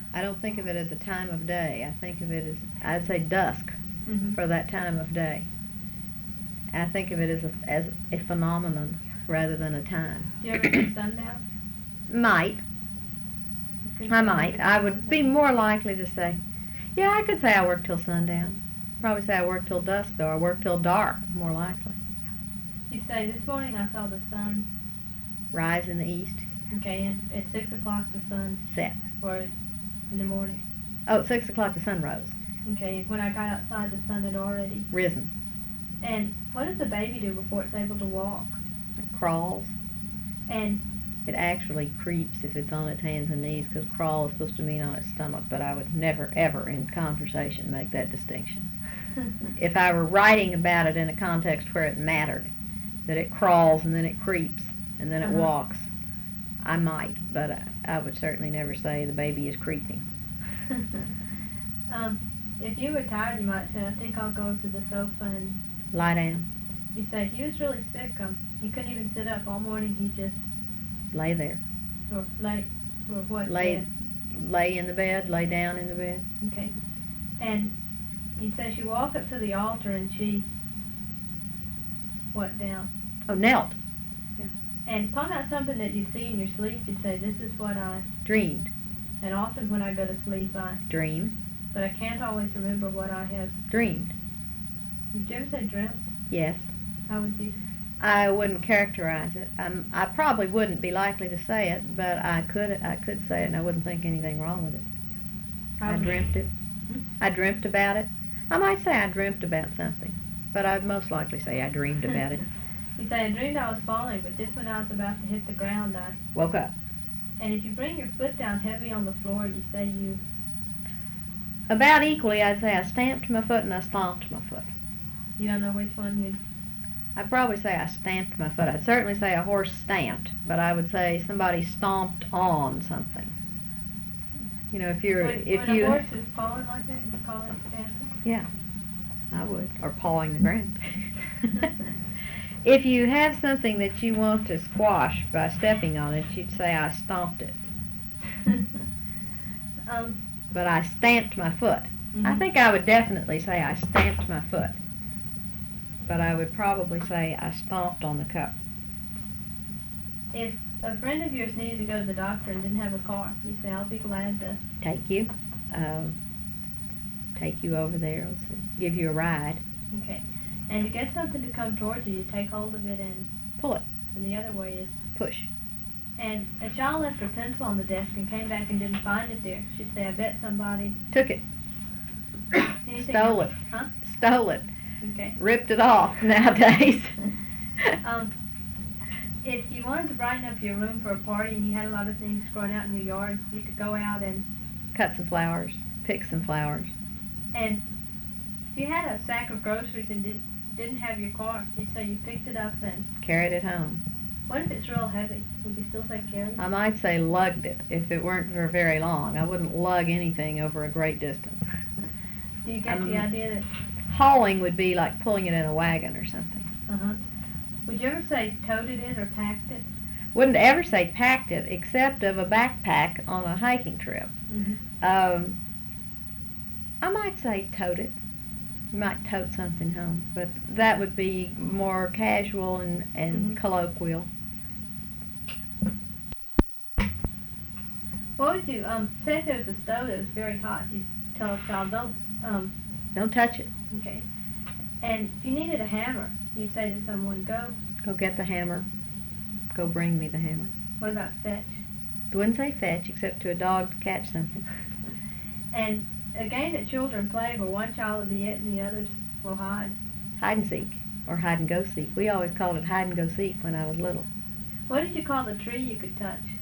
I don't think of it as a time of day. I think of it as, I'd say dusk Mm-hmm. for that time of day. I think of it as a phenomenon rather than a time. Do you ever say sundown? Might. I might. I would be more likely to say, yeah, I could say I work till sundown. Probably say I work till dusk, though. I work till dark, more likely. You say, this morning I saw the sun, Rise in the east, okay, and at 6 o'clock the sun, set. or in the morning. Oh, 6 o'clock the sun rose. Okay, when I got outside the sun had already. Risen. And what does the baby do before it's able to walk? It crawls. And It actually creeps if it's on its hands and knees, because crawl is supposed to mean on its stomach, but I would never, ever in conversation make that distinction. If I were writing about it in a context where it mattered, that it crawls and then it creeps and then it walks, I might, but I would certainly never say the baby is creeping. If you were tired, you might say, I think I'll go to the sofa and Lie down. you say, he was really sick. He couldn't even sit up all morning. He just, Lay there. or lay, or what? Lay in the bed, lay down in the bed. Okay. And you say she walked up to the altar and she, what, down? Oh, knelt. And talking about something that you see in your sleep, you say, this is what I, Dreamed. and often when I go to sleep, Dream. but I can't always remember what I have. Dreamed. Did you ever say dreamt? Yes. How would you? I wouldn't characterize it. I probably wouldn't be likely to say it, but I could say it, and I wouldn't think anything wrong with it. How I would you? dreamt it. I dreamt about it. I might say I dreamt about something, but I'd most likely say I dreamed about it. You say, I dreamed I was falling, but just when I was about to hit the ground, I... Woke up. And if you bring your foot down heavy on the floor, you say you... About equally, I'd say I stamped my foot and I stomped my foot. You don't know which one you... I'd probably say I stamped my foot. I'd certainly say a horse stamped, but I would say somebody stomped on something. You know, if you're... When a horse is falling like that, you call it stamping? Yeah, I would. Or pawing the ground. If you have something that you want to squash by stepping on it, you'd say I stomped it. But I stamped my foot. I think I would definitely say I stamped my foot. But I would probably say I stomped on the cup. If a friend of yours needed to go to the doctor and didn't have a car, you say, I'll be glad to... Take you. Take you over there. Give you a ride. Okay. And to get something to come towards you, you take hold of it and... Pull it. And the other way is... Push. And a child left her pencil on the desk and came back and didn't find it there. She'd say, I bet somebody... Took it. Anything Stole else? it. Huh? Stole it. Okay. Ripped it off nowadays. If you wanted to brighten up your room for a party and you had a lot of things growing out in your yard, you could go out and... Cut some flowers. Pick some flowers. And if you had a sack of groceries and didn't have your car, you'd say you picked it up and... Carried it home. What if it's real heavy? Would you still say carry? I might say lugged it if it weren't for very long. I wouldn't lug anything over a great distance. Do you get the idea that... Hauling would be like pulling it in a wagon or something. Uh-huh. Would you ever say toted it or packed it? Wouldn't ever say packed it except of a backpack on a hiking trip. Mm-hmm. I might say tote it. You might tote something home, but that would be more casual and colloquial. What would you, say if there was a stove that was very hot, you'd tell a child, Don't touch it. Okay. And if you needed a hammer, you'd say to someone, Go get the hammer. Go bring me the hammer. What about fetch? I wouldn't say fetch except to a dog to catch something. And a game that children play where one child will be it and the others will hide. Hide and seek, or hide and go seek. We always called it hide and go seek when I was little. What did you call the tree you could touch?